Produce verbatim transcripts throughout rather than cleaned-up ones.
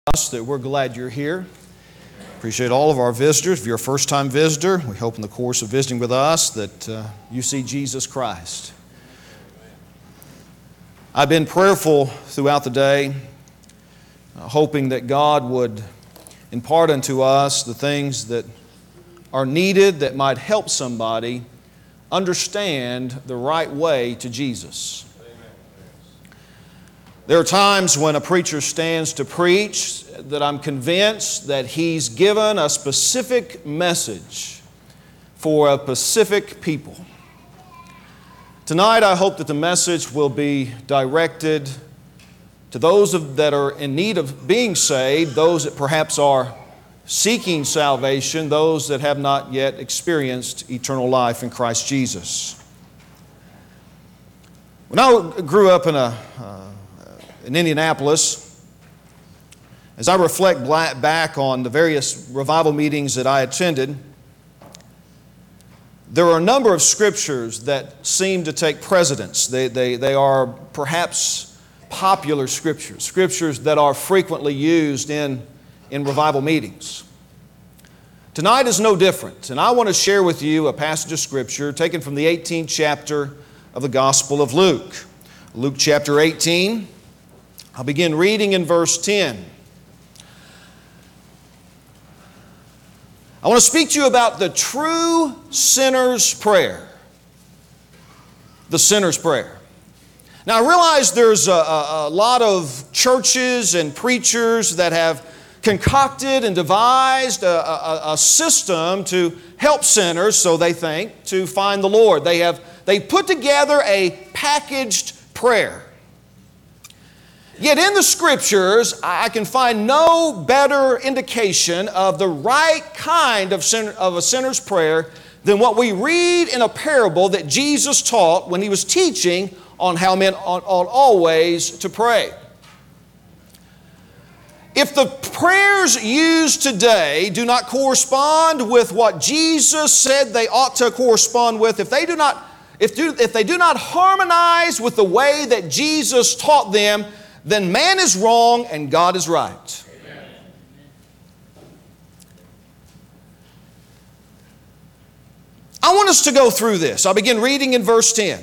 us that we're glad you're here. Appreciate all of our visitors. If you're a first-time visitor, we hope in the course of visiting with us that uh, you see Jesus Christ. I've been prayerful throughout the day, uh, hoping that God would impart unto us the things that are needed that might help somebody understand the right way to Jesus. There are times when a preacher stands to preach that I'm convinced that he's given a specific message for a specific people. Tonight I hope that the message will be directed to those of, that are in need of being saved, those that perhaps are seeking salvation, those that have not yet experienced eternal life in Christ Jesus. When I grew up in a uh, in Indianapolis, as I reflect back on the various revival meetings that I attended, there are a number of scriptures that seem to take precedence. They, they, they are perhaps popular scriptures, scriptures that are frequently used in, in revival meetings. Tonight is no different, and I want to share with you a passage of scripture taken from the eighteenth chapter of the Gospel of Luke. Luke chapter eighteen. I'll begin reading in verse ten. I want to speak to you about the true sinner's prayer. The sinner's prayer. Now I realize there's a, a, a lot of churches and preachers that have concocted and devised a, a, a system to help sinners, so they think, to find the Lord. They have they put together a packaged prayer. Yet in the Scriptures, I can find no better indication of the right kind of, sin, of a sinner's prayer than what we read in a parable that Jesus taught when He was teaching on how men ought always to pray. If the prayers used today do not correspond with what Jesus said they ought to correspond with, if they do not, if, do, if they do not harmonize with the way that Jesus taught them, then man is wrong and God is right. Amen. I want us to go through this. I'll begin reading in verse ten.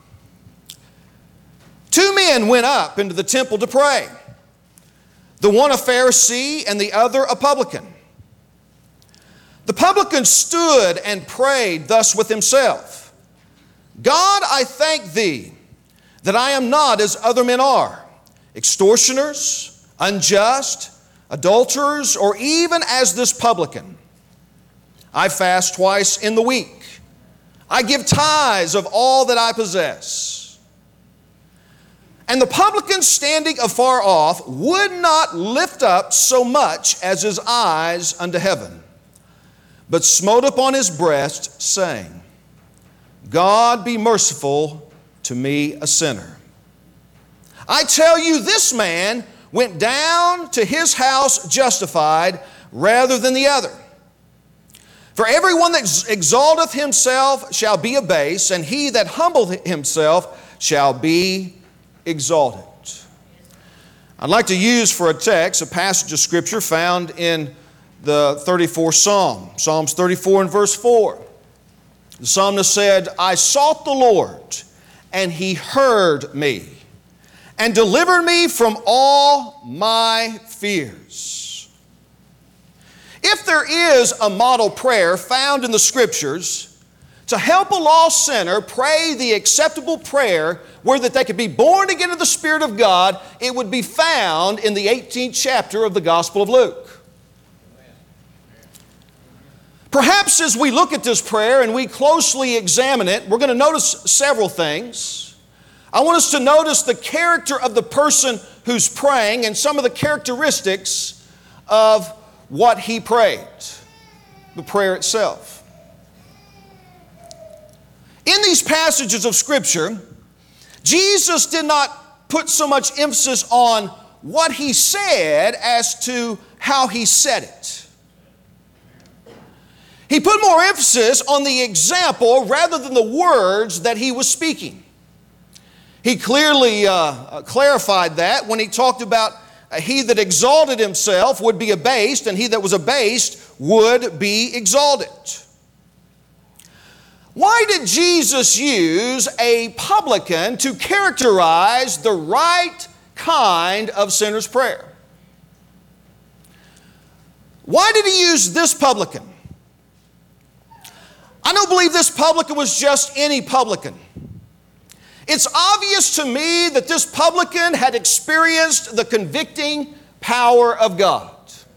Two men went up into the temple to pray, the one a Pharisee and the other a publican. The publican stood and prayed thus with himself, God, I thank Thee that I am not as other men are, extortioners, unjust, adulterers, or even as this publican. I fast twice in the week. I give tithes of all that I possess. And the publican, standing afar off, would not lift up so much as his eyes unto heaven, but smote upon his breast, saying, God be merciful to me, a sinner. I tell you, this man went down to his house justified rather than the other. For everyone that exalteth himself shall be abased, and he that humbleth himself shall be exalted. I'd like to use for a text a passage of Scripture found in the thirty-fourth Psalm, Psalms thirty-four and verse four. The psalmist said, I sought the Lord, and He heard me, and delivered me from all my fears. If there is a model prayer found in the Scriptures to help a lost sinner pray the acceptable prayer where that they could be born again of the Spirit of God, it would be found in the eighteenth chapter of the Gospel of Luke. Perhaps as we look at this prayer and we closely examine it, we're going to notice several things. I want us to notice the character of the person who's praying and some of the characteristics of what he prayed, the prayer itself. In these passages of Scripture, Jesus did not put so much emphasis on what He said as to how He said it. He put more emphasis on the example rather than the words that He was speaking. He clearly uh, clarified that when He talked about he that exalted himself would be abased, and he that was abased would be exalted. Why did Jesus use a publican to characterize the right kind of sinner's prayer? Why did he use this publican? I don't believe this publican was just any publican. It's obvious to me that this publican had experienced the convicting power of God.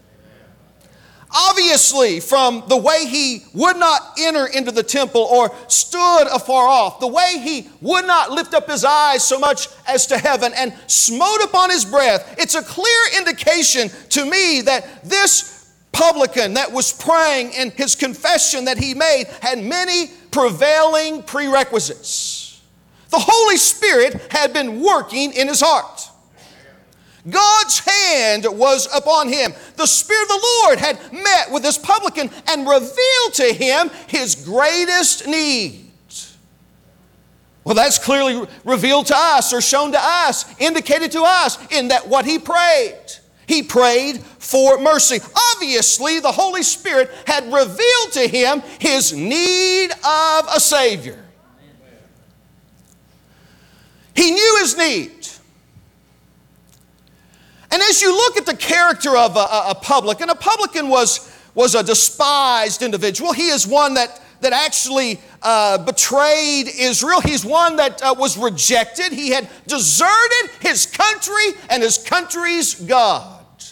Obviously, from the way he would not enter into the temple or stood afar off, the way he would not lift up his eyes so much as to heaven and smote upon his breath, it's a clear indication to me that this publican that was praying in his confession that he made had many prevailing prerequisites. The Holy Spirit had been working in his heart. God's hand was upon him. The Spirit of the Lord had met with this publican and revealed to him his greatest need. Well, that's clearly revealed to us or shown to us, indicated to us in that what he prayed. He prayed for mercy. Obviously, the Holy Spirit had revealed to him his need of a Savior. He knew his need. And as you look at the character of a, a, a publican, a publican was, was a despised individual. He is one that, that actually uh, betrayed Israel. He's one that uh, was rejected. He had deserted his country and his country's God.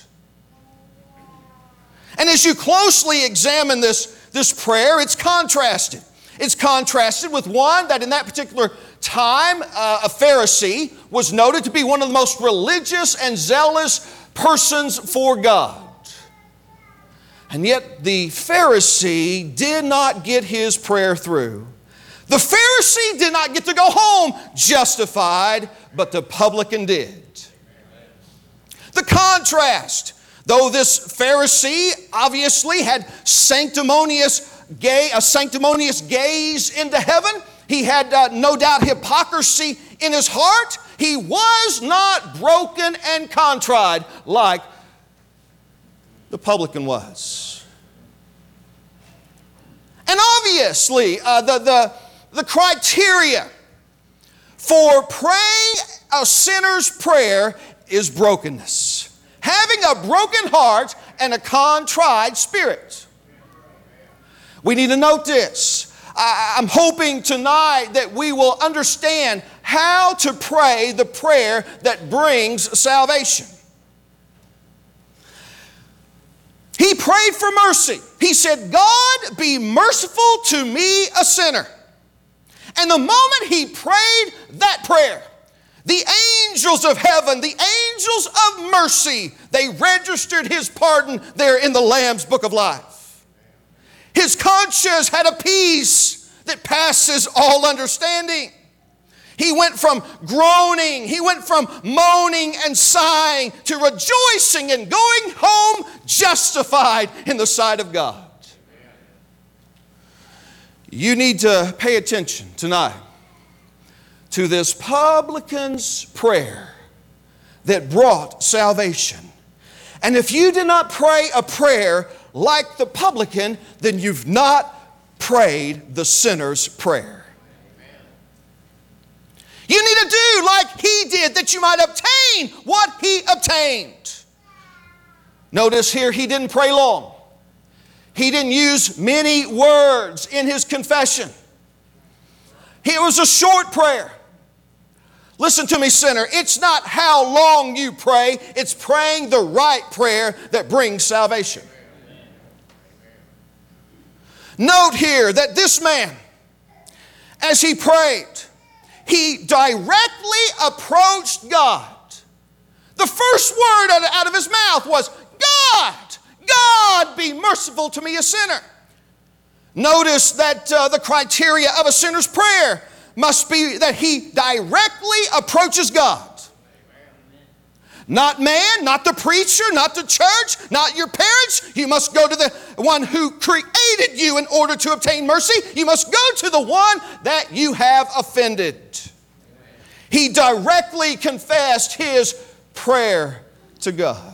And as you closely examine this, this prayer, it's contrasted. It's contrasted with one that in that particular time, uh, a Pharisee was noted to be one of the most religious and zealous persons for God. And yet the Pharisee did not get his prayer through. The Pharisee did not get to go home justified, but the publican did. The contrast, though this Pharisee obviously had sanctimonious Gay, a sanctimonious gaze into heaven. He had uh, no doubt hypocrisy in his heart. He was not broken and contrite like the publican was. And obviously, uh, the, the, the criteria for praying a sinner's prayer is brokenness. Having a broken heart and a contrite spirit. We need to note this. I'm hoping tonight that we will understand how to pray the prayer that brings salvation. He prayed for mercy. He said, God, be merciful to me, a sinner. And the moment he prayed that prayer, the angels of heaven, the angels of mercy, they registered his pardon there in the Lamb's Book of Life. His conscience had a peace that passes all understanding. He went from groaning, he went from moaning and sighing to rejoicing and going home justified in the sight of God. You need to pay attention tonight to this publican's prayer that brought salvation. And if you did not pray a prayer like the publican, then you've not prayed the sinner's prayer. You need to do like he did that you might obtain what he obtained. Notice here he didn't pray long. He didn't use many words in his confession. It was a short prayer. Listen to me, sinner. It's not how long you pray, it's praying the right prayer that brings salvation. Note here that this man, as he prayed, he directly approached God. The first word out of his mouth was, God, God, be merciful to me, a sinner. Notice that uh, the criteria of a sinner's prayer must be that he directly approaches God. Not man, not the preacher, not the church, not your parents. You must go to the one who created you in order to obtain mercy. You must go to the one that you have offended. He directly confessed his prayer to God.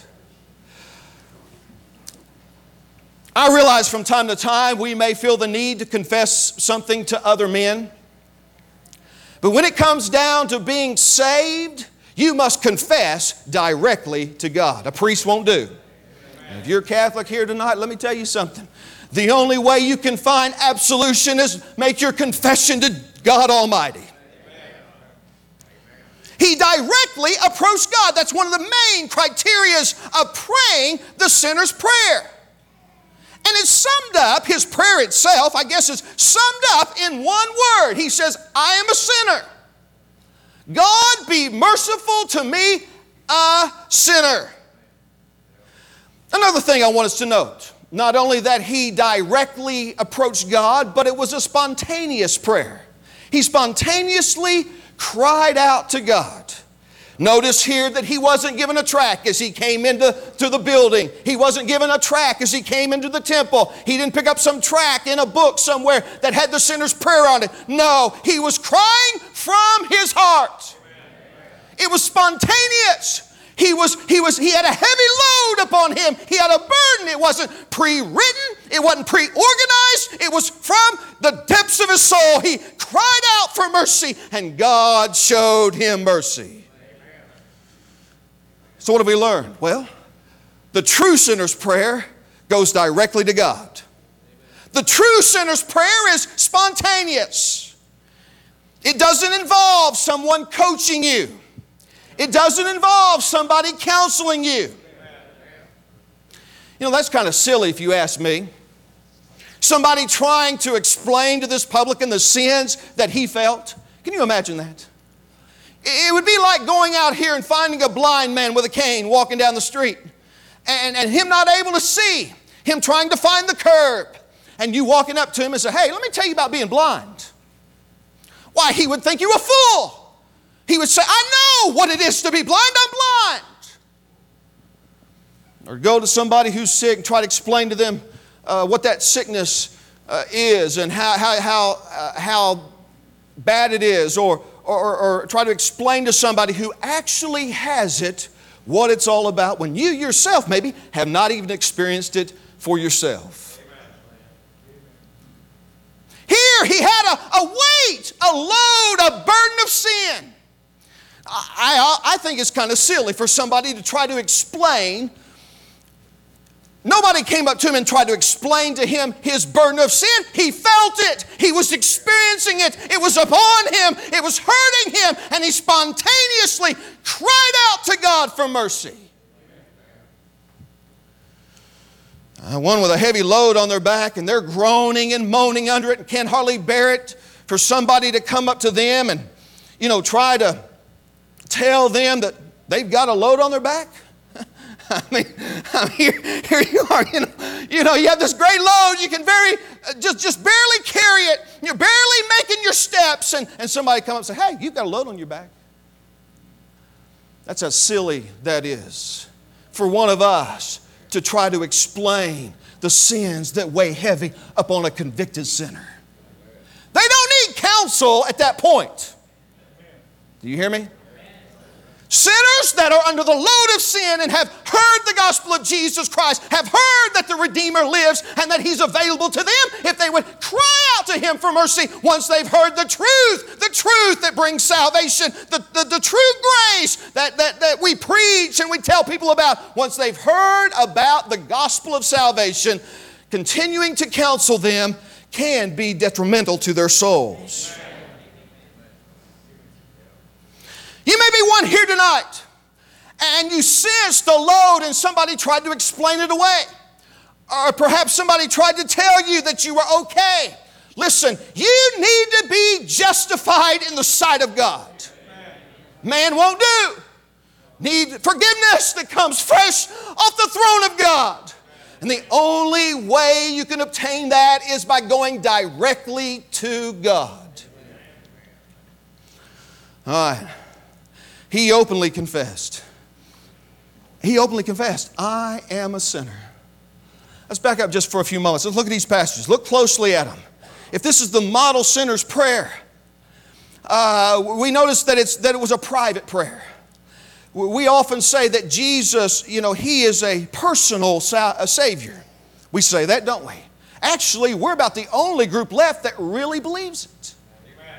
I realize from time to time we may feel the need to confess something to other men. But when it comes down to being saved, you must confess directly to God. A priest won't do. And if you're Catholic here tonight, let me tell you something. The only way you can find absolution is make your confession to God Almighty. He directly approached God. That's one of the main criteria of praying the sinner's prayer. And it's summed up, his prayer itself, I guess, is summed up in one word. He says, I am a sinner. God be merciful to me, a sinner. Another thing I want us to note, not only that he directly approached God, but it was a spontaneous prayer. He spontaneously cried out to God. Notice here that he wasn't given a tract as he came into to the building. He wasn't given a tract as he came into the temple. He didn't pick up some tract in a book somewhere that had the sinner's prayer on it. No, he was crying from his heart. It was spontaneous. He was, he was, he had a heavy load upon him. He had a burden. It wasn't pre-written. It wasn't pre-organized. It was from the depths of his soul. He cried out for mercy, and God showed him mercy. So what have we learned? Well, the true sinner's prayer goes directly to God. The true sinner's prayer is spontaneous. It doesn't involve someone coaching you. It doesn't involve somebody counseling you. You know, that's kind of silly if you ask me. Somebody trying to explain to this publican the sins that he felt. Can you imagine that? It would be like going out here and finding a blind man with a cane walking down the street and, and him not able to see, him trying to find the curb, and you walking up to him and say, hey, let me tell you about being blind. Why, he would think you a fool. He would say, I know what it is to be blind, I'm blind. Or go to somebody who's sick and try to explain to them uh, what that sickness uh, is and how, how, how, uh, how bad it is, or Or, or, or try to explain to somebody who actually has it what it's all about when you yourself maybe have not even experienced it for yourself. Here he had a, a weight, a load, a burden of sin. I, I, I think it's kind of silly for somebody to try to explain. Nobody came up to him and tried to explain to him his burden of sin. He felt it. He was experiencing it. It was upon him. It was hurting him. And he spontaneously cried out to God for mercy. Uh, one with a heavy load on their back, and they're groaning and moaning under it and can't hardly bear it, for somebody to come up to them and, you know, try to tell them that they've got a load on their back. I mean, I mean here, here you are, you know, you know, you have this great load, you can very, uh, just, just barely carry it, you're barely making your steps, and, and somebody come up and say, hey, you've got a load on your back. That's how silly that is for one of us to try to explain the sins that weigh heavy upon a convicted sinner. They don't need counsel at that point. Do you hear me? Sinners that are under the load of sin and have heard the gospel of Jesus Christ, have heard that the Redeemer lives and that He's available to them, if they would cry out to Him for mercy once they've heard the truth, the truth that brings salvation, the, the, the true grace that, that, that we preach and we tell people about, once they've heard about the gospel of salvation, continuing to counsel them can be detrimental to their souls. You may be one here tonight and you sensed the load and somebody tried to explain it away. Or perhaps somebody tried to tell you that you were okay. Listen, you need to be justified in the sight of God. Man won't do. Need forgiveness that comes fresh off the throne of God. And the only way you can obtain that is by going directly to God. All right. He openly confessed. He openly confessed, I am a sinner. Let's back up just for a few moments. Let's look at these passages. Look closely at them. If this is the model sinner's prayer, uh, we notice that, it's, that it was a private prayer. we often say that Jesus, you know, He is a personal sa- a Savior. We say that, don't we? Actually, we're about the only group left that really believes it. Amen.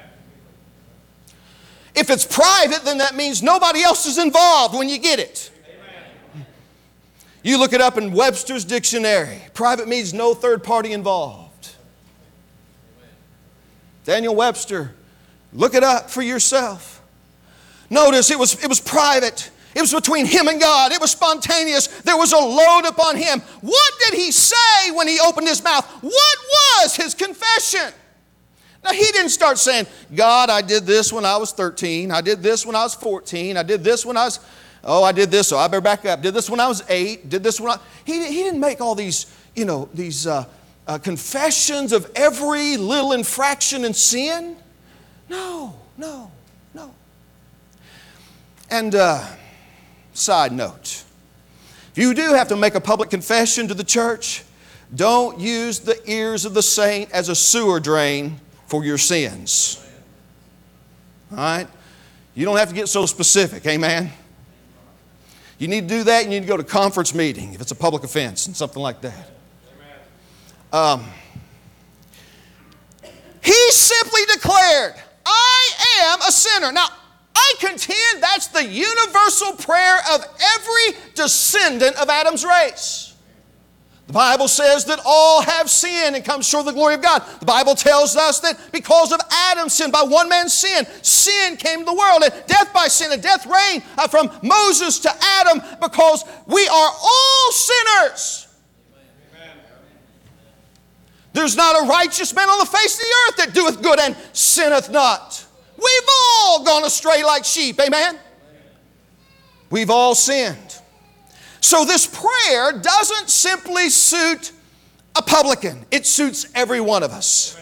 If it's private, then that means nobody else is involved when you get it. Amen. You look it up in Webster's dictionary. Private means no third party involved. Amen. Daniel Webster, look it up for yourself. Notice it was, it was private. It was between him and God. It was spontaneous. There was a load upon him. What did he say when he opened his mouth? What was his confession? Now, he didn't start saying, God, I did this when I was thirteen. I did this when I was fourteen. I did this when I was, oh, I did this, so I better back up. Did this when I was eight. Did this when I... He, he didn't make all these, you know, these uh, uh, confessions of every little infraction and sin. No, no, no. And... Uh, Side note, if you do have to make a public confession to the church, don't use the ears of the saint as a sewer drain for your sins. All right? You don't have to get so specific, amen? You need to do that, and you need to go to conference meeting if it's a public offense and something like that. Um, he simply declared, I am a sinner. Now, I contend that's the universal prayer of every descendant of Adam's race. The Bible says that all have sinned and come short of the glory of God. The Bible tells us that because of Adam's sin, by one man's sin, sin came to the world, and death by sin, and death reigned from Moses to Adam, because we are all sinners. Amen. There's not a righteous man on the face of the earth that doeth good and sinneth not. We've all gone astray like sheep, amen? We've all sinned. So this prayer doesn't simply suit a publican. It suits every one of us.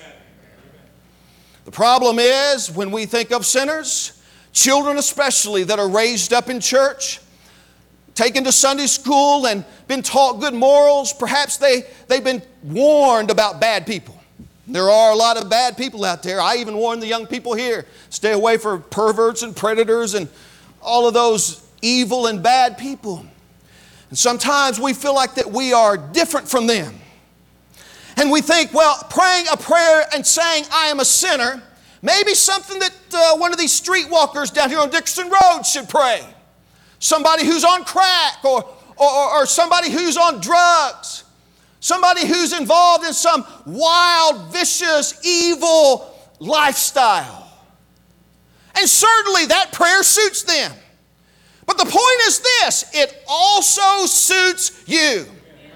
The problem is, when we think of sinners, children especially that are raised up in church, taken to Sunday school and been taught good morals, perhaps they, they've been warned about bad people. There are a lot of bad people out there. I even warn the young people here, stay away from perverts and predators and all of those evil and bad people. And sometimes we feel like that we are different from them. And we think, well, praying a prayer and saying, I am a sinner, may be something that uh, one of these streetwalkers down here on Dickerson Road should pray. Somebody who's on crack or, or, or somebody who's on drugs. Somebody who's involved in some wild, vicious, evil lifestyle. And certainly that prayer suits them. But the point is this, it also suits you.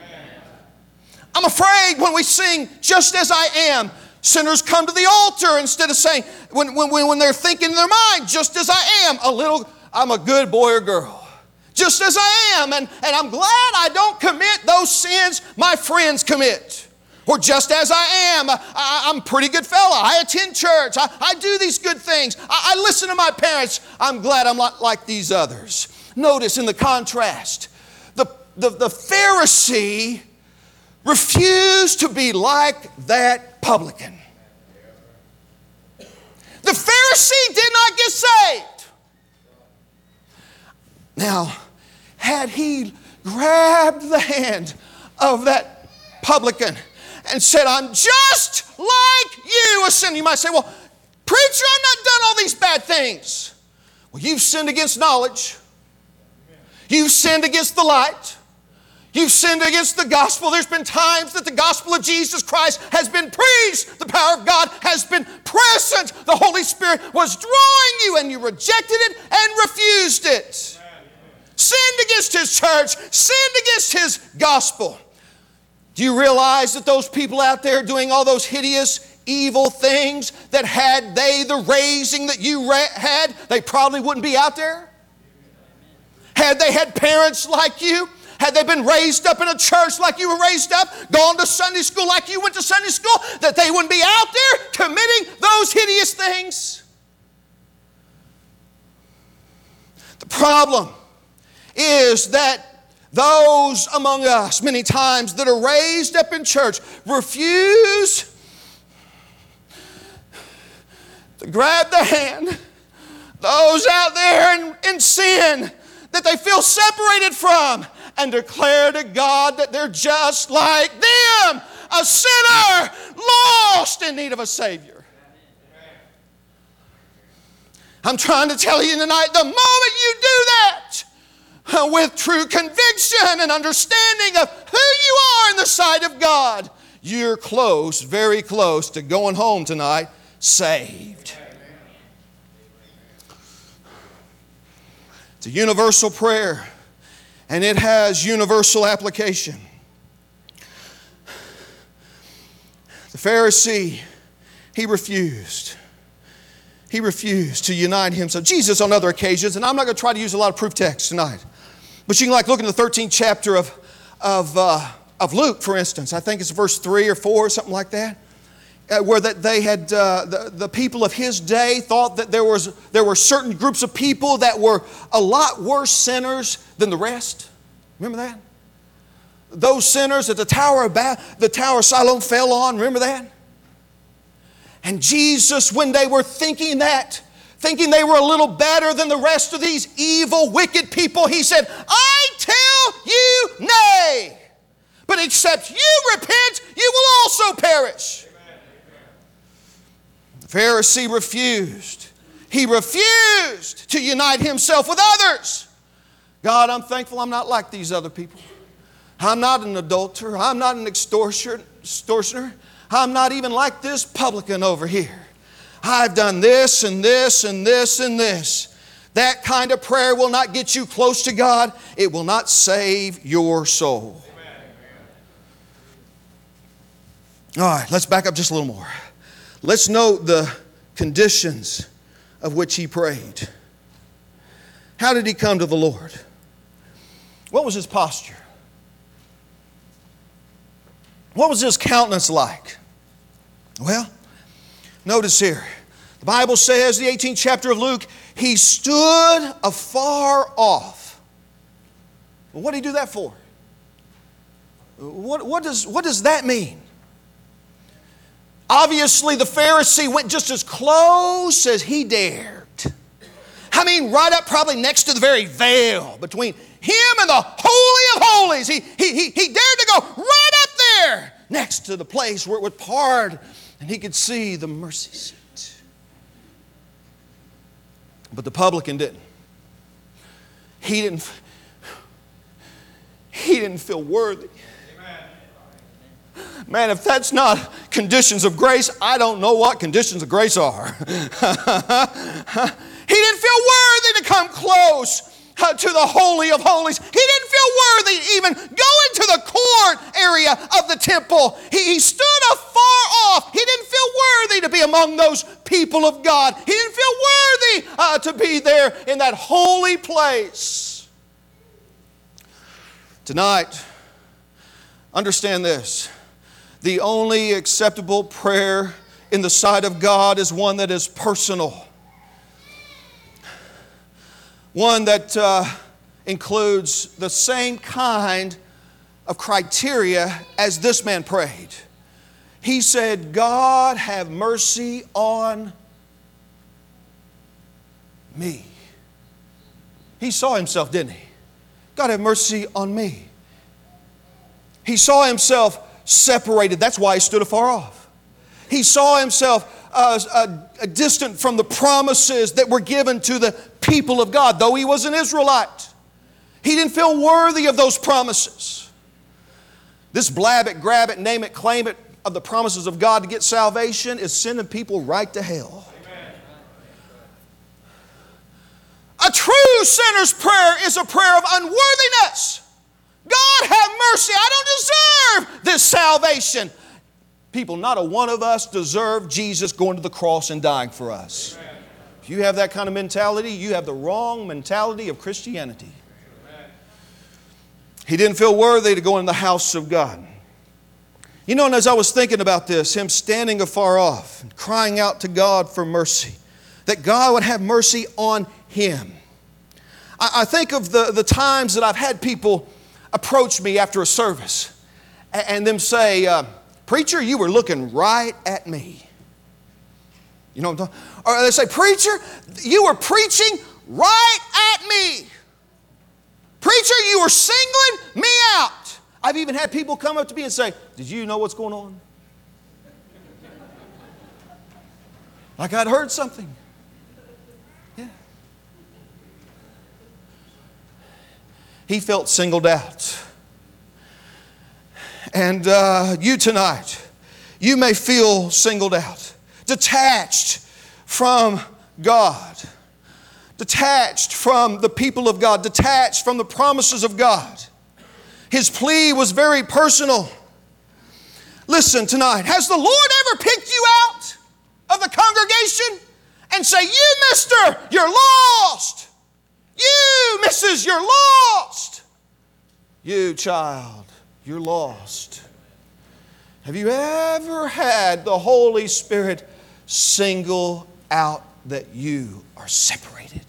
I'm afraid when we sing, just as I am, sinners come to the altar instead of saying, when, when, when they're thinking in their mind, just as I am, a little, I'm a good boy or girl. Just as I am, and, and I'm glad I don't commit those sins my friends commit. Or just as I am, I, I'm a pretty good fella. I attend church. I, I do these good things. I, I listen to my parents. I'm glad I'm not like these others. Notice in the contrast, the, the, the Pharisee refused to be like that publican. The Pharisee did not get saved. Now, had he grabbed the hand of that publican and said, I'm just like you, a sinner. You might say, well, preacher, I've not done all these bad things. Well, you've sinned against knowledge. You've sinned against the light. You've sinned against the gospel. There's been times that the gospel of Jesus Christ has been preached. The power of God has been present. The Holy Spirit was drawing you, and you rejected it and refused it. Sinned against His church, sinned against His gospel. Do you realize that those people out there doing all those hideous, evil things, that had they the raising that you had, they probably wouldn't be out there? Had they had parents like you, had they been raised up in a church like you were raised up, gone to Sunday school like you went to Sunday school, that they wouldn't be out there committing those hideous things? The problem is that those among us, many times, that are raised up in church refuse to grab the hand. Those out there in, in sin that they feel separated from, and declare to God that they're just like them, a sinner lost in need of a Savior. I'm trying to tell you tonight, the moment you do that, with true conviction and understanding of who you are in the sight of God, you're close, very close to going home tonight saved. It's a universal prayer, and it has universal application. The Pharisee, he refused. He refused to unite himself. Jesus on other occasions, and I'm not going to try to use a lot of proof text tonight, but you can like look in the thirteenth chapter of, of, uh, of Luke, for instance. I think it's verse three or four or something like that, uh, where that they had, uh, the, the people of his day thought that there, was, there were certain groups of people that were a lot worse sinners than the rest. Remember that? Those sinners that the Tower of, ba- the Tower of Siloam fell on, remember that? And Jesus, when they were thinking that, thinking they were a little better than the rest of these evil, wicked people, He said, I tell you nay, but except you repent, you will also perish. Amen. The Pharisee refused. He refused to unite himself with others. God, I'm thankful I'm not like these other people. I'm not an adulterer. I'm not an extortioner. I'm not even like this publican over here. I've done this and this and this and this. That kind of prayer will not get you close to God. It will not save your soul. All right, let's back up just a little more. Let's note the conditions of which he prayed. How did he come to the Lord? What was his posture? What was his countenance like? Well, notice here. The Bible says, the eighteenth chapter of Luke, he stood afar off. Well, what did he do that for? What, what, does, what does that mean? Obviously, the Pharisee went just as close as he dared. I mean, right up probably next to the very veil between him and the Holy of Holies. He, he, he, he dared to go right up there next to the place where it would part and he could see the mercy seat. But the publican didn't. He didn't, he didn't feel worthy. Man, if that's not conditions of grace, I don't know what conditions of grace are. He didn't feel worthy to come close uh, to the Holy of Holies. He didn't feel worthy to even go into the court area of the temple. He, he stood afar off. He didn't feel worthy to be among those people of God. He didn't feel worthy uh, to be there in that holy place. Tonight, understand this. The only acceptable prayer in the sight of God is one that is personal. One that uh, includes the same kind of criteria as this man prayed. He said, God, have mercy on me. He saw himself, didn't he? God, have mercy on me. He saw himself separated. That's why he stood afar off. He saw himself uh, uh, distant from the promises that were given to the people of God, though he was an Israelite. He didn't feel worthy of those promises. This blab it, grab it, name it, claim it of the promises of God to get salvation is sending people right to hell. Amen. A true sinner's prayer is a prayer of unworthiness. God, have mercy. I don't deserve this salvation. People, not a one of us deserve Jesus going to the cross and dying for us. Amen. If you have that kind of mentality, you have the wrong mentality of Christianity. Amen. He didn't feel worthy to go in the house of God. You know, and as I was thinking about this, him standing afar off and crying out to God for mercy, that God would have mercy on him. I, I think of the, the times that I've had people approach me after a service and them say, uh, preacher, you were looking right at me. You know what I'm talking about? Or they say, preacher, you were preaching right at me. Preacher, you are singling me out. I've even had people come up to me and say, did you know what's going on? Like I'd heard something. Yeah. He felt singled out. And uh, you tonight, you may feel singled out, detached from God, detached from the people of God, detached from the promises of God. His plea was very personal. Listen tonight, has the Lord ever picked you out of the congregation and say, you, mister, you're lost. You, missus, you're lost. You, child, you're lost. Have you ever had the Holy Spirit single out that you are separated?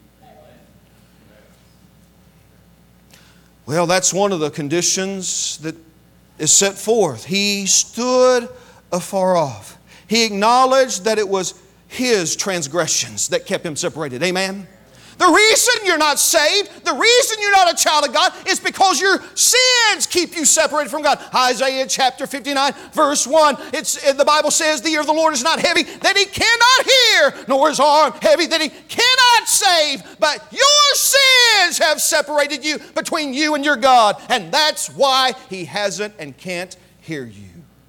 Well, that's one of the conditions that is set forth. He stood afar off. He acknowledged that it was his transgressions that kept him separated. Amen? The reason you're not saved, the reason you're not a child of God is because your sins keep you separated from God. Isaiah chapter fifty-nine, verse one, it's, the Bible says, the ear of the Lord is not heavy that He cannot hear, nor His arm heavy that He cannot save. But your sins have separated you between you and your God. And that's why He hasn't and can't hear you.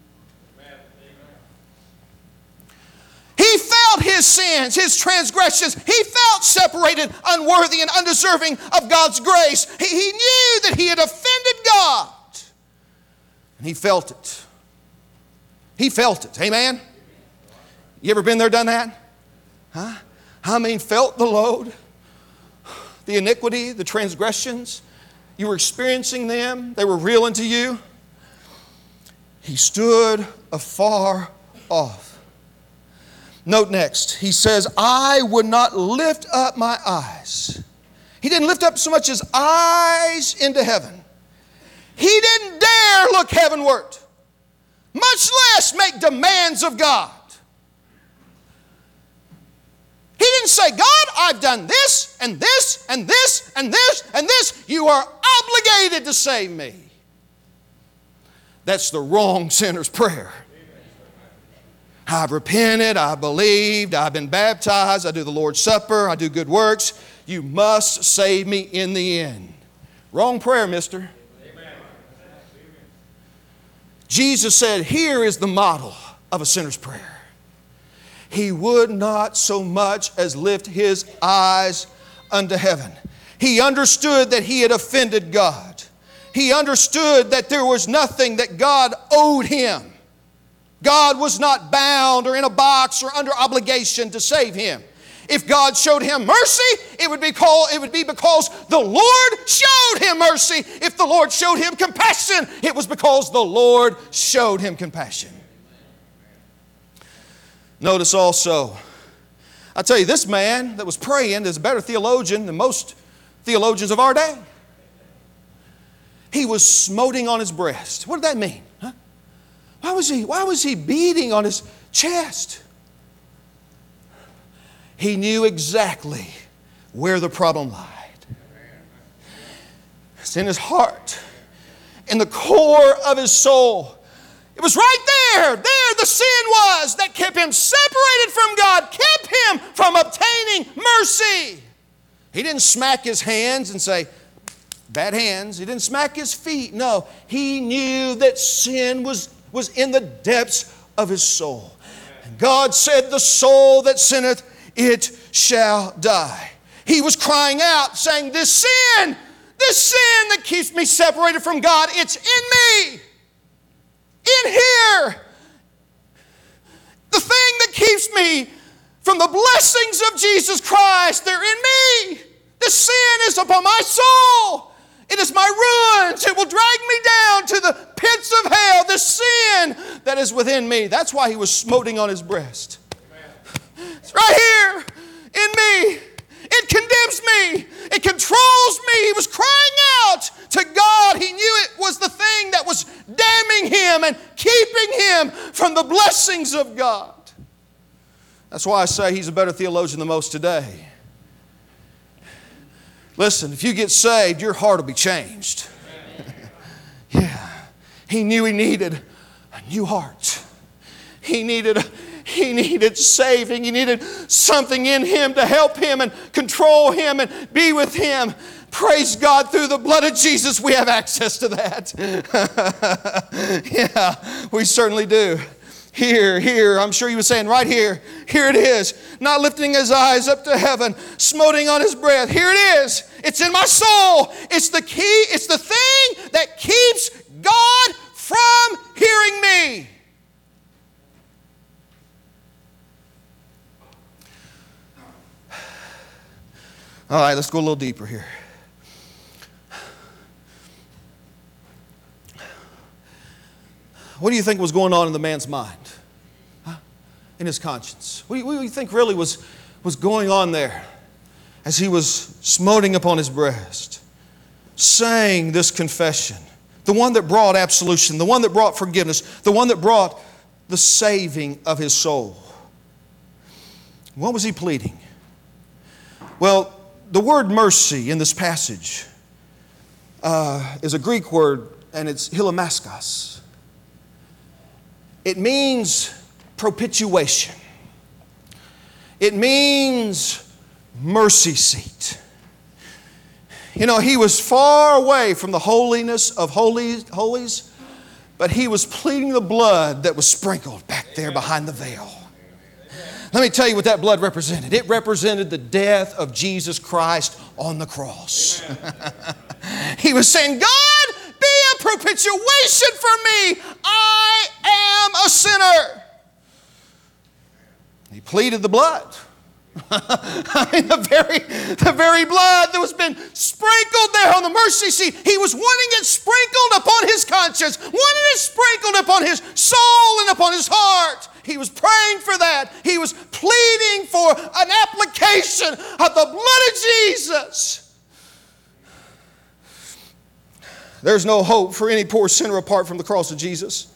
He felt his sins, his transgressions. He felt separated, unworthy, and undeserving of God's grace. He, he knew that he had offended God. And he felt it. He felt it. Amen? You ever been there, done that? Huh? I mean, felt the load, the iniquity, the transgressions. You were experiencing them. They were real unto you. He stood afar off. Note next, he says, I would not lift up my eyes. He didn't lift up so much as eyes into heaven. He didn't dare look heavenward, much less make demands of God. He didn't say, God, I've done this and this and this and this and this. You are obligated to save me. That's the wrong sinner's prayer. I've repented, I've believed, I've been baptized, I do the Lord's Supper, I do good works. You must save me in the end. Wrong prayer, mister. Amen. Jesus said, here is the model of a sinner's prayer. He would not so much as lift his eyes unto heaven. He understood that he had offended God. He understood that there was nothing that God owed him. God was not bound or in a box or under obligation to save him. If God showed him mercy, it would be called, it would be because the Lord showed him mercy. If the Lord showed him compassion, it was because the Lord showed him compassion. Notice also, I tell you, this man that was praying is a better theologian than most theologians of our day. He was smoting on his breast. What did that mean? Huh? Why was he, why was he beating on his chest? He knew exactly where the problem lied. It's in his heart, in the core of his soul. It was right there, there the sin was that kept him separated from God, kept him from obtaining mercy. He didn't smack his hands and say, bad hands. He didn't smack his feet. No, he knew that sin was was in the depths of his soul. And God said, the soul that sinneth, it shall die. He was crying out, saying, this sin, this sin that keeps me separated from God, it's in me. In here. The thing that keeps me from the blessings of Jesus Christ, they're in me. The sin is upon my soul. It is my ruins. It will drag me down to the pits of hell. The sin that is within me. That's why he was smoting on his breast. Amen. It's right here in me. It condemns me. It controls me. He was crying out to God. He knew it was the thing that was damning him and keeping him from the blessings of God. That's why I say he's a better theologian than most today. Listen, if you get saved, your heart will be changed. Yeah. He knew he needed a new heart. He needed, he needed saving. He needed something in him to help him and control him and be with him. Praise God, through the blood of Jesus, we have access to that. Yeah, we certainly do. Here, here, I'm sure he was saying right here, here it is. Not lifting his eyes up to heaven, smoting on his breath. Here it is. It's in my soul. It's the key, it's the thing that keeps God from hearing me. All right, let's go a little deeper here. What do you think was going on in the man's mind? Huh? In his conscience? What do, you, what do you think really was, was going on there as he was smoting upon his breast, saying this confession? The one that brought absolution, the one that brought forgiveness, the one that brought the saving of his soul. What was he pleading? Well, the word mercy in this passage uh, is a Greek word, and it's hilamaskas. It means propitiation. It means mercy seat. You know, he was far away from the holiness of holies, holies, but he was pleading the blood that was sprinkled back there behind the veil. Let me tell you what that blood represented. It represented the death of Jesus Christ on the cross. He was saying, God, be a propitiation for me. I am a sinner. He pleaded the blood. I mean, the very, the very blood that was been sprinkled there on the mercy seat. He was wanting it sprinkled upon his conscience, wanting it sprinkled upon his soul and upon his heart. He was praying for that. He was pleading for an application of the blood of Jesus. There's no hope for any poor sinner apart from the cross of Jesus.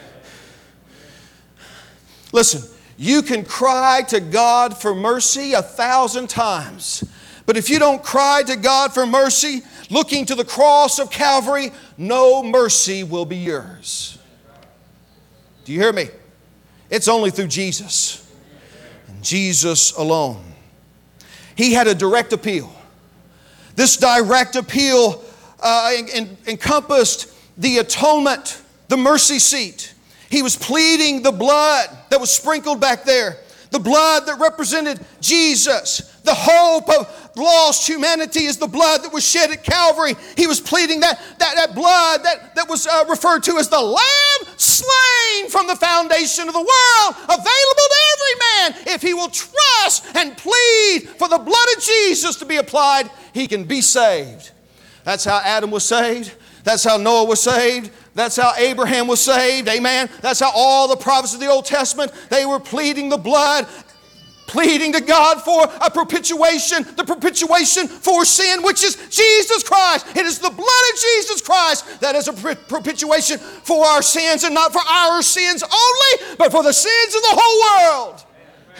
Listen, you can cry to God for mercy a thousand times, but if you don't cry to God for mercy, looking to the cross of Calvary, no mercy will be yours. Do you hear me? It's only through Jesus, and Jesus alone. He had a direct appeal. This direct appeal uh, en- en- encompassed the atonement, the mercy seat. He was pleading the blood that was sprinkled back there, the blood that represented Jesus. The hope of lost humanity is the blood that was shed at Calvary. He was pleading that, that, that blood that, that was uh, referred to as the Lamb slain from the foundation of the world, available to every man. If he will trust and plead for the blood of Jesus to be applied, he can be saved. That's how Adam was saved. That's how Noah was saved. That's how Abraham was saved. Amen. That's how all the prophets of the Old Testament, they were pleading the blood, pleading to God for a propitiation, the propitiation for sin, which is Jesus Christ. It is the blood of Jesus Christ that is a propitiation for our sins, and not for our sins only, but for the sins of the whole world.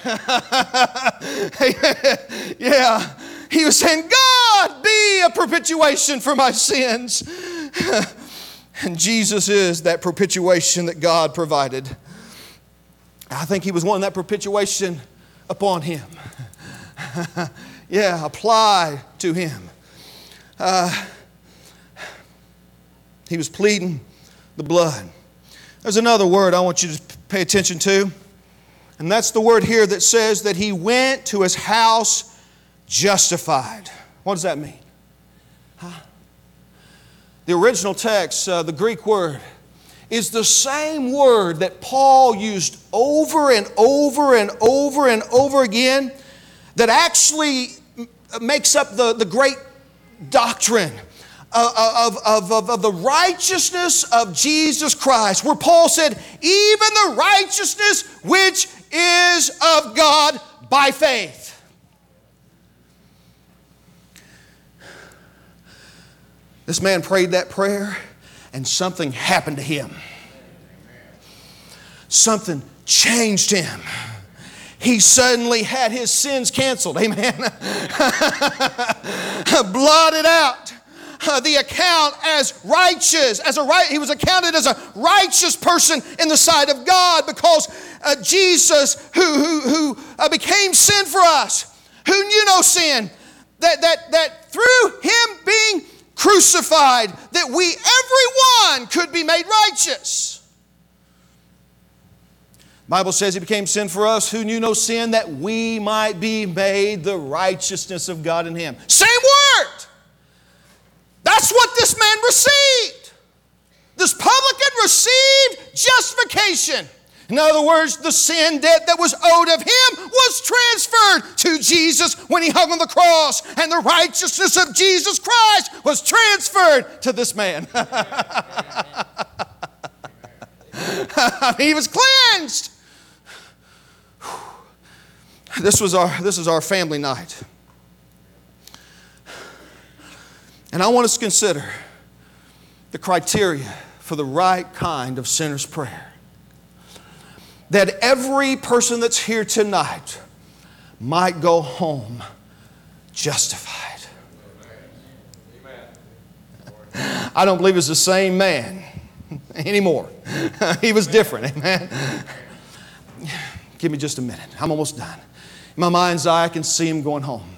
Yeah. He was saying, God, be a propitiation for my sins. And Jesus is that propitiation that God provided. I think he was wanting that propitiation upon him. Yeah, apply to him. Uh, he was pleading the blood. There's another word I want you to pay attention to, and that's the word here that says that he went to his house justified. What does that mean? Huh? The original text, uh, the Greek word, is the same word that Paul used over and over and over and over again, that actually makes up the, the great doctrine of, of, of, of the righteousness of Jesus Christ, where Paul said, even the righteousness which is of God by faith. This man prayed that prayer, and something happened to him. Something changed him. he suddenly had his sins canceled. Amen. Blotted out. Uh, the account as righteous, as a right, he was accounted as a righteous person in the sight of God because uh, Jesus, who who who uh, became sin for us, who knew no sin, that that that through him being crucified, that we everyone could be made righteous. The Bible says he became sin for us, who knew no sin, that we might be made the righteousness of God in him. Same word. That's what this man received. This publican received justification. In other words, the sin debt that was owed of him was transferred to Jesus when he hung on the cross, and the righteousness of Jesus Christ was transferred to this man. He was cleansed. This was our this is our family night. And I want us to consider the criteria for the right kind of sinner's prayer. That every person that's here tonight might go home justified. Amen. I don't believe it's the same man anymore. He was different. Amen. Give me just a minute. I'm almost done. In my mind's eye, I can see him going home.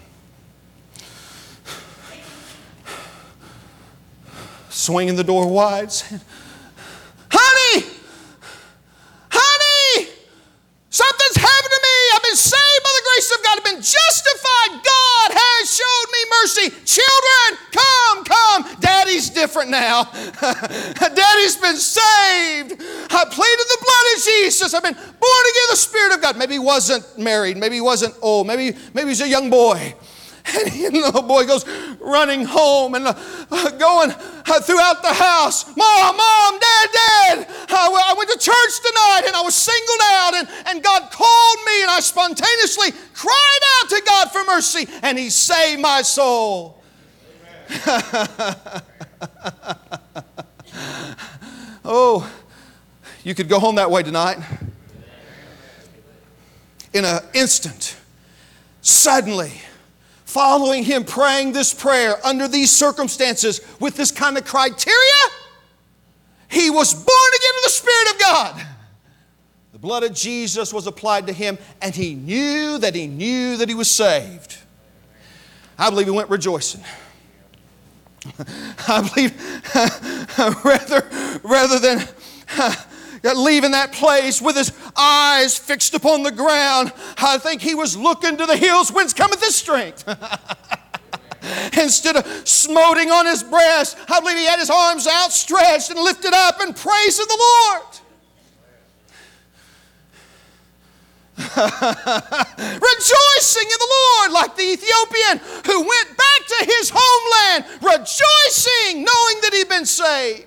Swinging the door wide, saying, honey, honey, something's happened to me. I've been saved by the grace of God. I've been justified. God has showed me mercy. Children, come, come. Daddy's different now. Daddy's been saved. I pleaded the blood of Jesus. I've been born again of the Spirit of God. Maybe he wasn't married. Maybe he wasn't old. Maybe, maybe he was a young boy. And the little boy goes running home and uh, going uh, throughout the house. Mom, Mom, Dad, Dad. Uh, I went to church tonight and I was singled out and, and God called me and I spontaneously cried out to God for mercy and He saved my soul. Oh, you could go home that way tonight. In an instant, suddenly, following him praying this prayer under these circumstances with this kind of criteria, he was born again of the Spirit of God. The blood of Jesus was applied to him and he knew that he knew that he was saved. I believe he went rejoicing. I believe rather, rather than leaving that place with his eyes fixed upon the ground, I think he was looking to the hills, whence cometh his strength. Instead of smoting on his breast, I believe he had his arms outstretched and lifted up in praise of the Lord. Rejoicing in the Lord, like the Ethiopian who went back to his homeland, rejoicing, knowing that he'd been saved.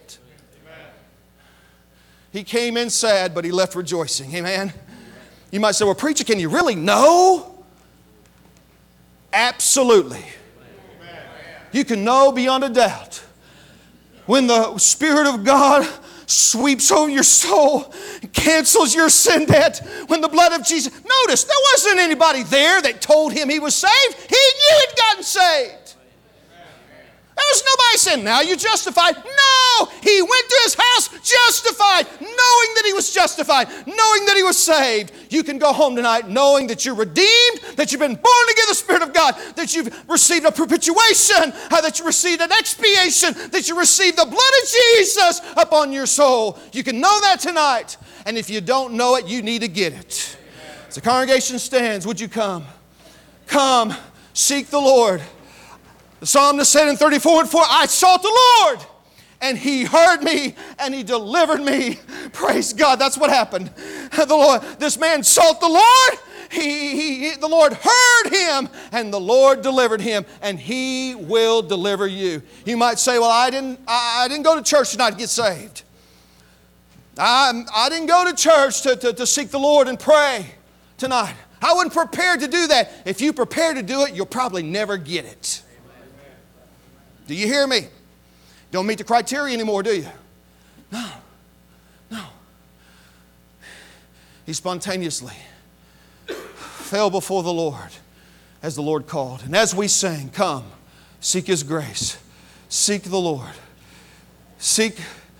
He came in sad, but he left rejoicing. Amen. You might say, well, preacher, can you really know? Absolutely. You can know beyond a doubt. When the Spirit of God sweeps over your soul, cancels your sin debt, when the blood of Jesus... Notice, there wasn't anybody there that told him he was saved. He knew he'd gotten saved. There was nobody saying, now you're justified. No! He went to his house justified, knowing that he was justified, knowing that he was saved. You can go home tonight knowing that you're redeemed, that you've been born again of the Spirit of God, that you've received a propitiation, that you received an expiation, that you received the blood of Jesus upon your soul. You can know that tonight. And if you don't know it, you need to get it. As the congregation stands, would you come? Come, seek the Lord. The psalmist said in thirty-four and four, I sought the Lord, and He heard me, and He delivered me. Praise God, that's what happened. The Lord, this man sought the Lord, he, he, the Lord heard him, and the Lord delivered him, and He will deliver you. You might say, well, I didn't, I, I didn't go to church tonight to get saved. I, I didn't go to church to, to, to seek the Lord and pray tonight. I wasn't prepared to do that. If you prepare to do it, you'll probably never get it. Do you hear me? Don't meet the criteria anymore, do you? No. No. He spontaneously fell before the Lord as the Lord called. And as we sang, come, seek His grace. Seek the Lord. Seek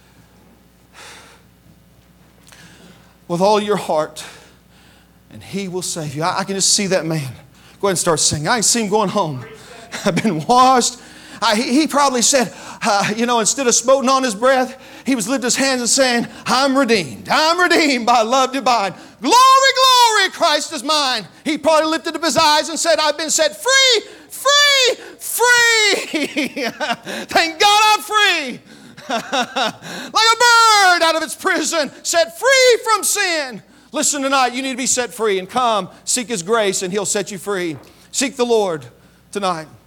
with all your heart, and He will save you. I, I can just see that man. Go ahead and start singing. I can see him going home. I've been washed. I, he, he probably said, uh, you know, instead of smoting on his breath, he was lifting his hands and saying, I'm redeemed. I'm redeemed by love divine. Glory, glory, Christ is mine. He probably lifted up his eyes and said, I've been set free, free, free. Thank God I'm free. Like a bird out of its prison, set free from sin. Listen tonight, you need to be set free, and come, seek His grace and He'll set you free. Seek the Lord tonight.